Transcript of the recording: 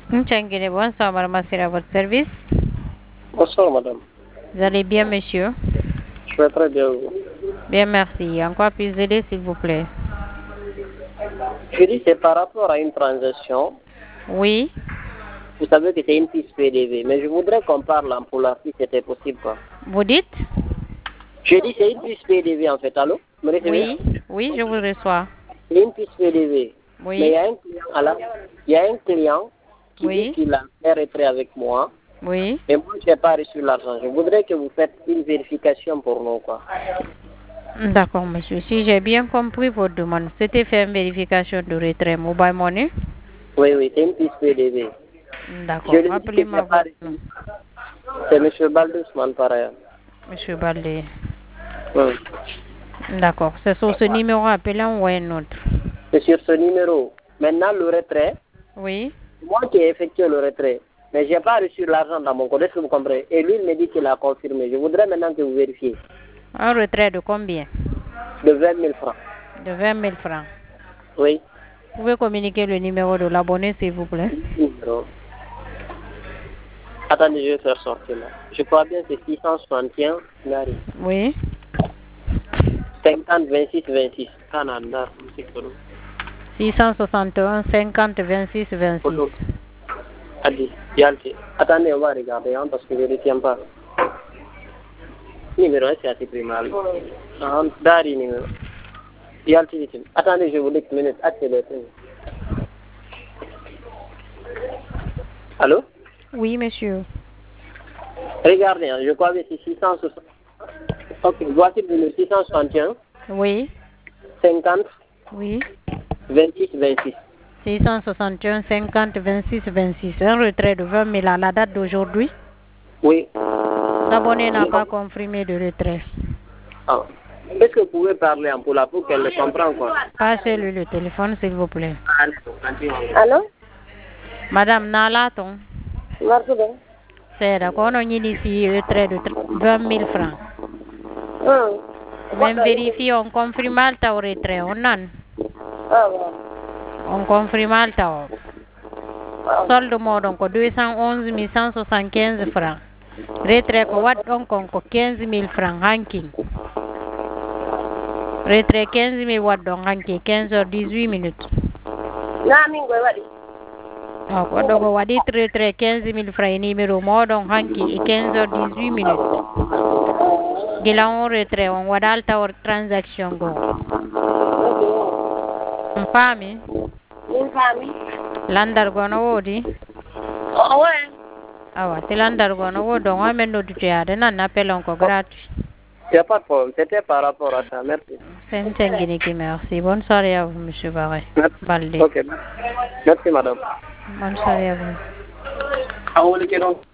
Tchanguine, bonsoir, madame Assira, à votre service. Bonsoir, madame. Vous allez bien, monsieur? Je vais très bien. Bien, merci. En quoi puis-je aider, s'il vous plaît? Je dis c'est par rapport à une transaction. Oui. Vous savez que c'est une piste PDV, mais je voudrais qu'on parle en polar si c'était possible. Quoi. Vous dites? Je dis c'est une piste PDV en fait. Allô? Me recevez? Oui, je vous reçois. C'est une piste PDV. Oui. Mais il y a un client, il y a un client qui dit qu'il a fait retrait avec moi. Oui. Et moi, je n'ai pas reçu l'argent. Je voudrais que vous faites une vérification pour nous, quoi. D'accord, monsieur. Si j'ai bien compris votre demande, c'était faire une vérification de retrait mobile money? Oui, c'est une piste PDV. D'accord. Rappelez-moi votre nom. C'est M. Baldusman, par ailleurs. Monsieur Baldé. Oui. D'accord. C'est sur ce numéro appelant ou un autre? C'est sur ce numéro. Maintenant, le retrait. Oui. Moi qui ai effectué le retrait. Mais je n'ai pas reçu l'argent dans mon compte. Est-ce que vous comprenez? Et lui, il me dit qu'il a confirmé. Je voudrais maintenant que vous vérifiez. Un retrait de combien? De 20 000 francs. De 20 000 francs. Oui. Vous pouvez communiquer le numéro de l'abonné, s'il vous plaît? Attendez, je vais faire sortir là. Je crois bien que c'est 661. Oui. 50 26 26. Canada. 661 50 26 26. Attendez, on va regarder hein, parce que je ne retiens pas. Numéro 1, c'est assez primal. Dari numéro. Attendez, je vous dis une minute. Allô? Oui, monsieur. Regardez, hein, je crois que c'est 660. Ok, voici le numéro 661. Oui. 50. Oui. 26 26. 661 50 26 26. Un retrait de 20 000 à la date d'aujourd'hui? Oui. L'abonné n'a pas confirmé de retrait. Ah. Est-ce que vous pouvez parler en poula pour qu'elle le comprenne quoi? Passez-lui le téléphone, s'il vous plaît. Allô? Madame Nalaton. Merci. C'est d'accord, on a ici retrait de 20 000 francs. Même vérifier, on confirme le retrait, on a. On confirme le solde mot donc 211 175 francs. Retrait ko wat donc 15 000 francs ranking. Retrait 15 000 watt donc ranking 15h18 minutes. Donc on doit wadi retrait 15 000 francs numéro mot donc ranking 15h18 minutes. Gila on retrait on wadal ta transaction go. Fami? Landar gono wodi? Awa, si landar gono wodi on amen no dutiade nan appel encore gratuit. Il n'y a pas de problème, c'était par rapport à ça, merci. C'est une tengini qui merci. Bonne soirée à vous, monsieur Barré. Balde. Ok, merci madame. Bonne soirée à vous. Ah, vous voulez que